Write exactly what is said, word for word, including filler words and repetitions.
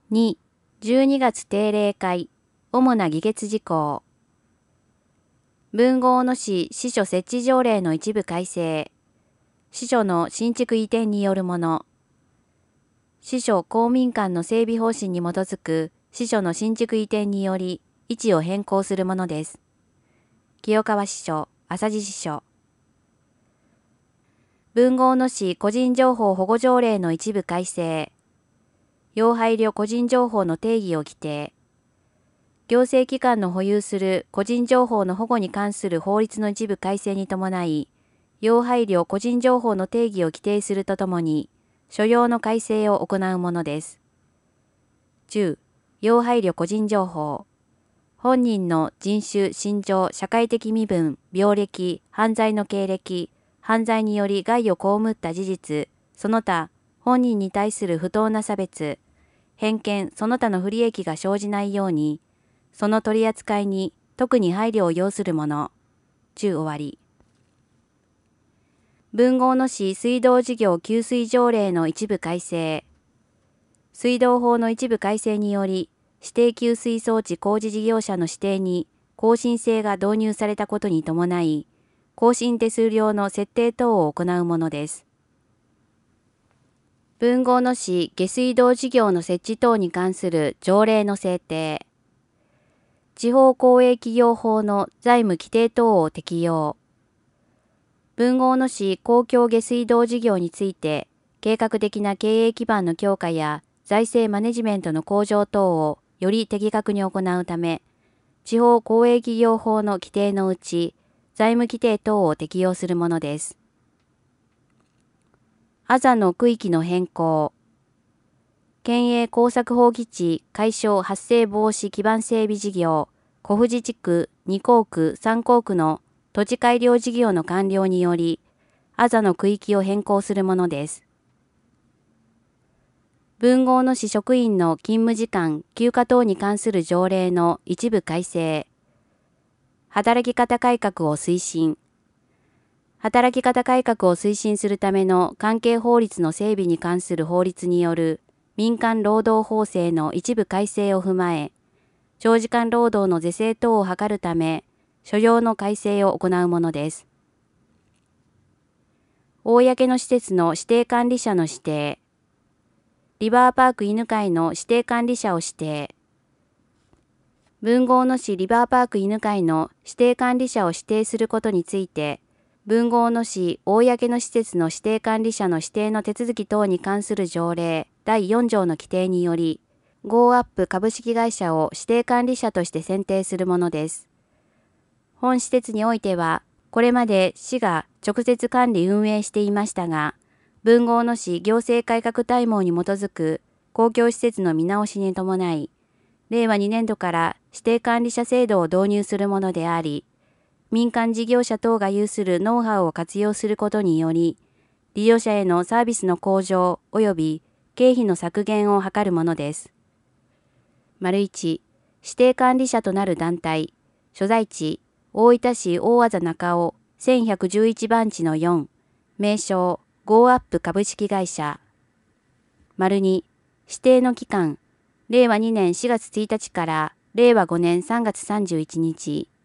に、じゅうにがつ定例会、主な議決事項。文豪野市支所設置条例の一部改正。支所の新築移転によるもの。支所公民館の整備方針に基づく支所の新築移転により位置を変更するものです。清川支所、朝地支所。文豪野市個人情報保護条例の一部改正。要配慮個人情報の定義を規定。行政機関の保有する個人情報の保護に関する法律の一部改正に伴い、要配慮個人情報の定義を規定するとともに、所要の改正を行うものです。じゅう、要配慮個人情報。本人の人種、身長、社会的身分、病歴、犯罪の経歴、犯罪により害を被った事実、その他、本人に対する不当な差別、偏見、その他の不利益が生じないように、その取り扱いに特に配慮を要するもの。じゅう終わり。文豪野市水道事業給水条例の一部改正。水道法の一部改正により、指定給水装置工事事業者の指定に更新制が導入されたことに伴い、更新手数料の設定等を行うものです。文豪野市下水道事業の設置等に関する条例の制定。地方公営企業法の財務規定等を適用。文豪野市公共下水道事業について、計画的な経営基盤の強化や財政マネジメントの向上等をより的確に行うため、地方公営企業法の規定のうち、財務規定等を適用するものです。あざの区域の変更。県営工作法基地解消発生防止基盤整備事業、小藤地区に校区さん校区の土地改良事業の完了により、あざの区域を変更するものです。文豪野市職員の勤務時間、休暇等に関する条例の一部改正。働き方改革を推進。働き方改革を推進するための関係法律の整備に関する法律による民間労働法制の一部改正を踏まえ、長時間労働の是正等を図るため、所要の改正を行うものです。公の施設の指定管理者の指定。リバーパーク犬飼の指定管理者を指定。文豪野市リバーパーク犬飼の指定管理者を指定することについて、文豪野市公の施設の指定管理者の指定の手続き等に関する条例だいよん条の規定により、ゴーアップ株式会社を指定管理者として選定するものです。本施設においては、これまで市が直接管理運営していましたが、文豪野市行政改革大網に基づく公共施設の見直しに伴い、れいわにねん度から指定管理者制度を導入するものであり、民間事業者等が有するノウハウを活用することにより、利用者へのサービスの向上及び経費の削減を図るものです。丸いち、指定管理者となる団体、所在地、大分市大字中尾せんひゃくじゅういち番地のよん、名称、ゴーアップ株式会社。丸に、指定の期間、れいわにねんしがつついたちかられいわごねんさんがつさんじゅういちにち。